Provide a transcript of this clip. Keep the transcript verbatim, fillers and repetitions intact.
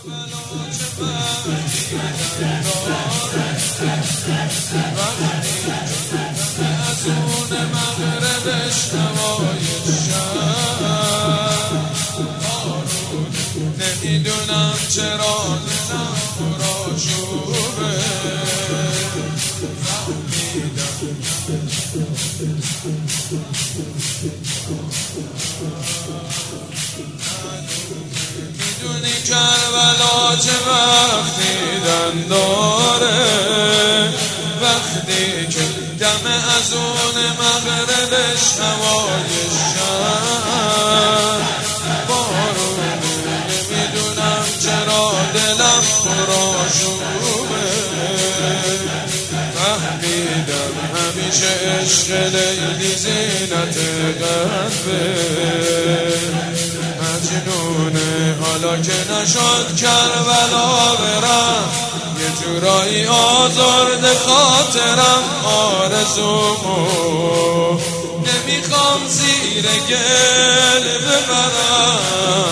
از اون مغربش هوای شب نمیدونم چرا دلم پرآشوبه میدونی کربلا چه وقتی دم داره وقتی که دم از اون مغربش هوای شب بارونه نمیدونم چرا دلم پرآشوبه فهمیدم همیشه عشق لیلی زینت قلبه مجنونه حالا که نشد کربلا برم یه جورایی آزرده خاطرم آرزومو نمیخوام زیر گل ببرم